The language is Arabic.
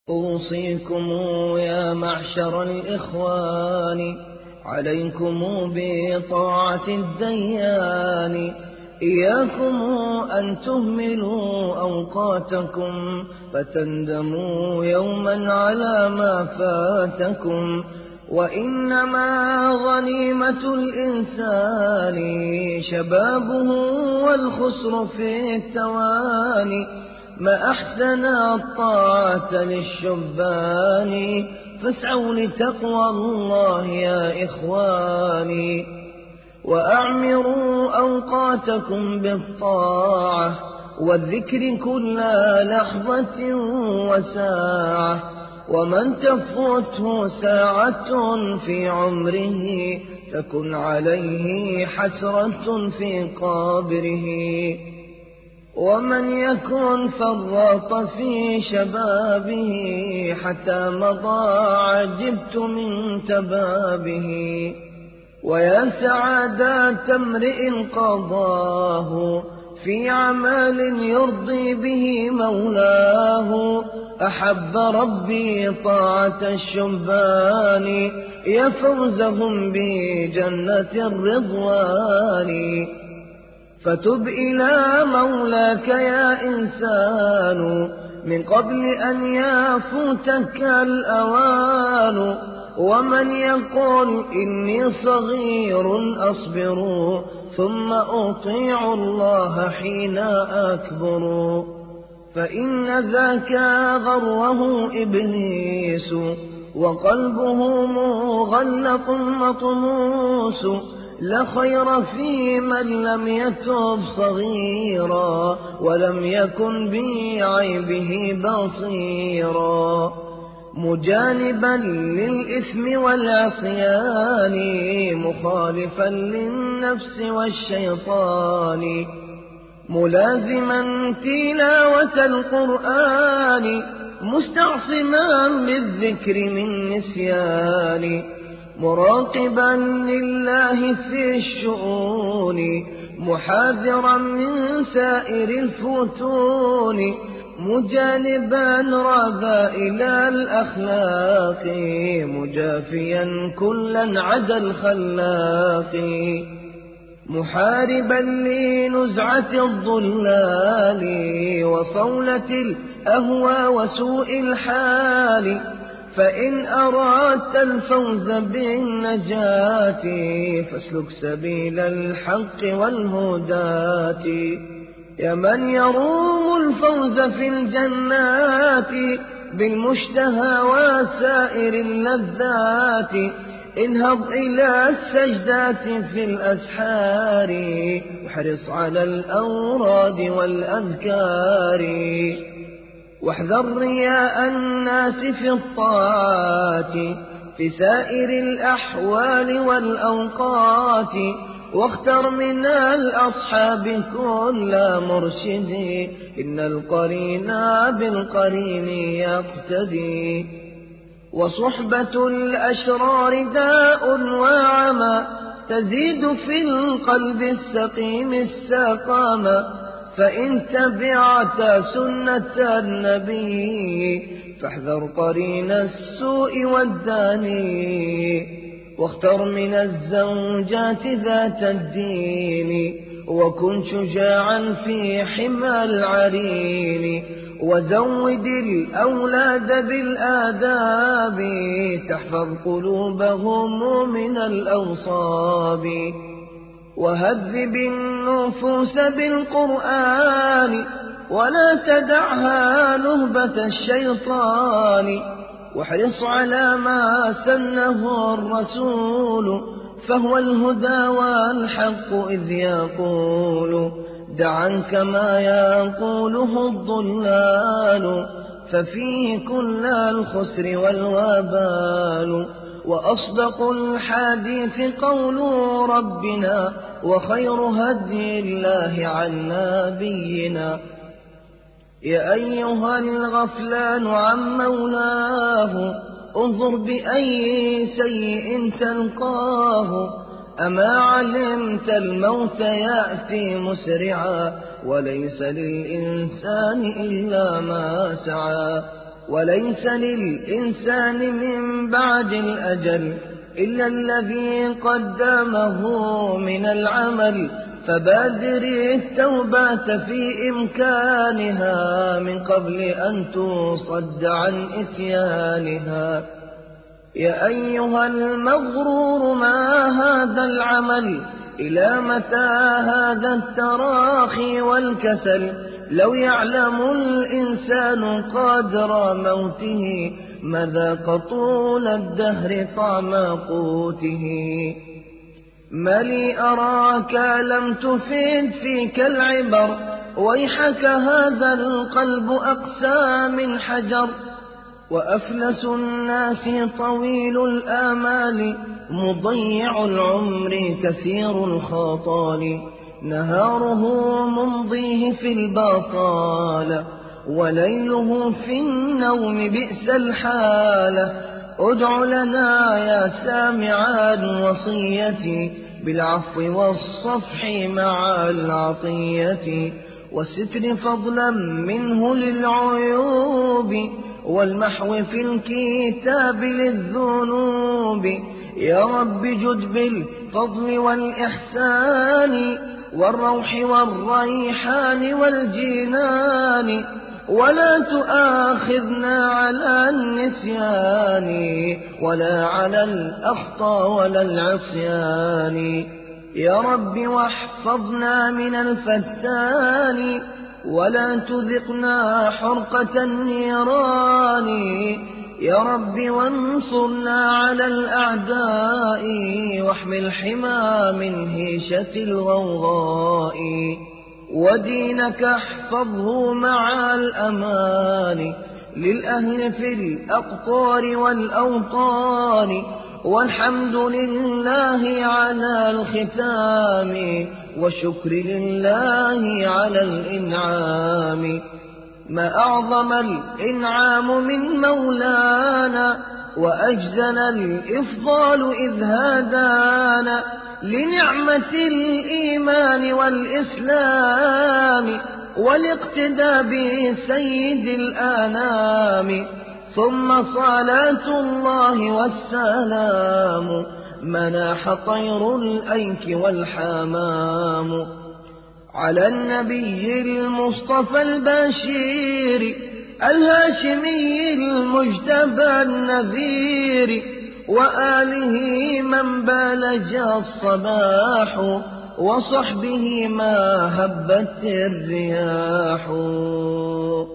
أوصيكم يا معشر الإخوان عليكم بطاعة الديان، إياكم أن تهملوا أوقاتكم فتندموا يوما على ما فاتكم. وإنما غنيمة الإنسان شبابه والخسر في التواني. ما أحسن الطاعة للشبان، فاسعوا لتقوى الله يا إخواني. وأعمروا أوقاتكم بالطاعة والذكر كل لحظة وساعة، ومن تفوته ساعة في عمره تكن عليه حسرة في قبره. ومن يكن فرط في شبابه حتى مضى عجبت من تبابه. ويا سعادة امرئ قضاه في عمل يرضي به مولاه. أحب ربي طاعة الشبان، يا فوزهم بجنة الرضوان. فتب إلى مولاك يا إنسان من قبل أن يفوتك الأوان. ومن يقول إني صغير أصبر ثم أطيع الله حين أكبر، فإن ذاك غره إبليس وقلبه مغلق مطموس. لا خير في من لم يتب صغيرا ولم يكن بعيبه بصيرا. مجانبا للإثم والعصيان مخالفا للنفس والشيطان. ملازما تلاوة القرآن مستعصما بالذكر من نسيان. مراقبا لله في الشؤون محاذرا من سائر الفتون. مجانبا رذائل الأخلاق مجافيا كلا عدا الخلاق. محاربا لنزعة الضلال وصولة الأهوى وسوء الحال. فإن أردت الفوز بالنجاة فاسلك سبيل الحق والهداة. يا من يروم الفوز في الجنات بالمشتهى وسائر اللذات، انهض إلى السجدات في الأسحار واحرص على الأوراد والأذكار. واحذر رياء الناس في الطاعات في سائر الأحوال والأوقات. واختر من الأصحاب كل مرشد إن القرين بالقرين يقتدي. وصحبة الأشرار داء وعمى تزيد في القلب السقيم السقامة. فإن تبعت سنة النبي فاحذر قرين السوء والداني. واختر من الزوجات ذات الدين وكن شجاعا في حمى العرين. وزود الأولاد بالآداب تحفظ قلوبهم من الأوصاب. وهذب النفوس بالقرآن ولا تدعها نهبة الشيطان. واحرص على ما سنه الرسول فهو الهدى والحق إذ يقول دع عنك ما يقوله الضلال ففيه كل الخسر والوبال. وأصدق الحديث قول ربنا وخير هدي الله عن نبينا. يا أيها الغفلان عن مولاه انظر بأي سيء تلقاه. أما علمت الموت يأتي مسرعا وليس للإنسان إلا ما سعى. وليس للإنسان من بعد الأجل إلا الذي قدمه من العمل، فبادر التوبة في إمكانها من قبل أن تصد عن إتيانها. يا أيها المغرور ما هذا العمل؟ إلى متى هذا التراخي والكسل؟ لو يعلم الإنسان قدر موته ما ذاق طول الدهر طعم قوته. ما لي أراك لم تفيد فيك العبر؟ ويحك هذا القلب أقسى من حجر. وأفلس الناس طويل الآمال، مضيع العمر كثير الخطال. نهاره ممضيه في البطالة، وليله في النوم بئس الحالة. ادع لنا يا سامع وصيتي بالعفو والصفح مع العطية، والستر فضلا منه للعيوب، والمحو في الكتاب للذنوب. يا رب جد بالفضل والإحسان، والروح والريحان والجنان، ولا تؤاخذنا على النسيان، ولا على الأخطاء ولا العصيان. يا رب واحفظنا من الفتان، ولا تذقنا حرقة النيران. يا رب وانصرنا على الأعداء، واحمي الحمى من هيشة الغوغاء. ودينك احفظه مع الأمان للأهل في الأقطار والأوطان. والحمد لله على الختام، والشكر لله على الإنعام. ما أعظم الإنعام من مولانا، وأجزل الإفضال إذ هدانا لنعمة الإيمان والإسلام، والاقتداء بسيد الآنام. ثم صلاة الله والسلام، مناح طير الأيك والحمام على النبي المصطفى البشير الهاشمي المجتبى النذير، وآله من بلج الصباح، وصحبه ما هبت الرياح.